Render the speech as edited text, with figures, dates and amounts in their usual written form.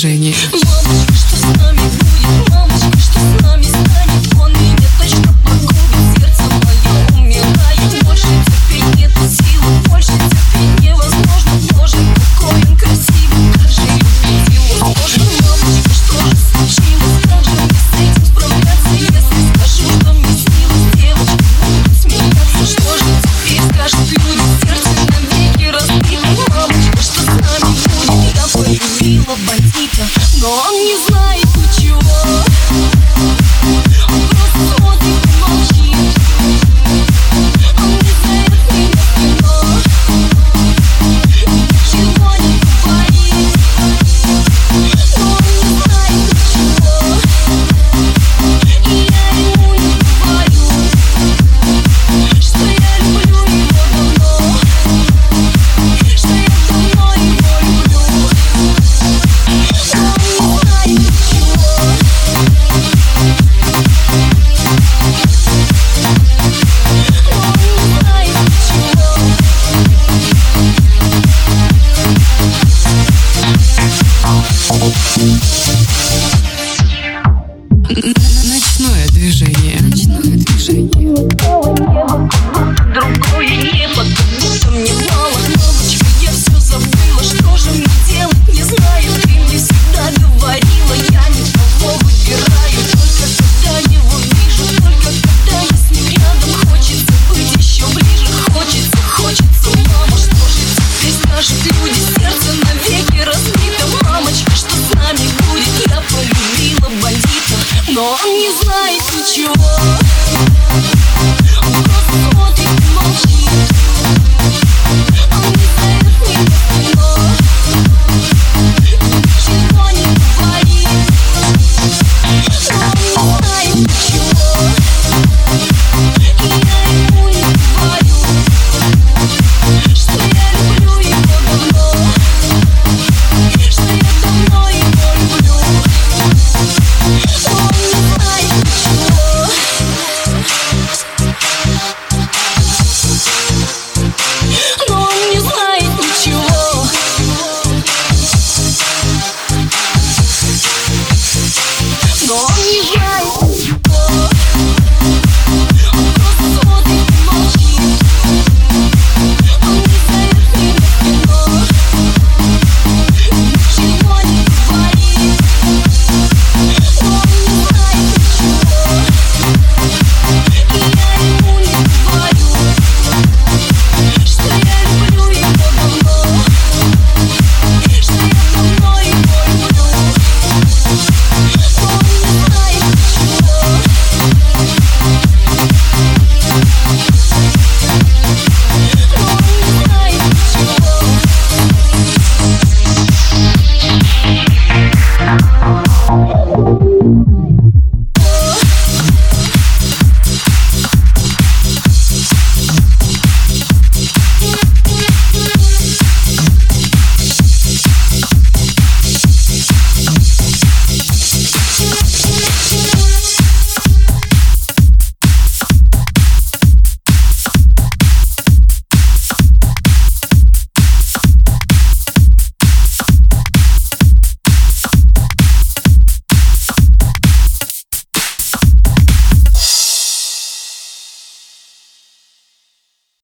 движение. Мамочка, что с нами будет? Мамочка, что с нами станет? Он меня точно погубит, сердце мое умирает. Больше терпеть нет силы, больше терпеть невозможно. Боже, какой он красивый, как же любить его сложно. Мамочка, что же случилось? Как же мне с этим справляться, если скажу, что мне снилось? Девочки будут смеяться, что же теперь скажут люди? Сердце навеки разбито. Мамочка, что с нами будет? Я полюбила бандита, но он не знает ничего. Он просто смотрит и молчит. Он не знает меня в кино, ничего не говорит. Но он не знает ничего, и я ему не говорю, что я люблю его давно, что я давно его люблю. Но он не знает ничего. Oh,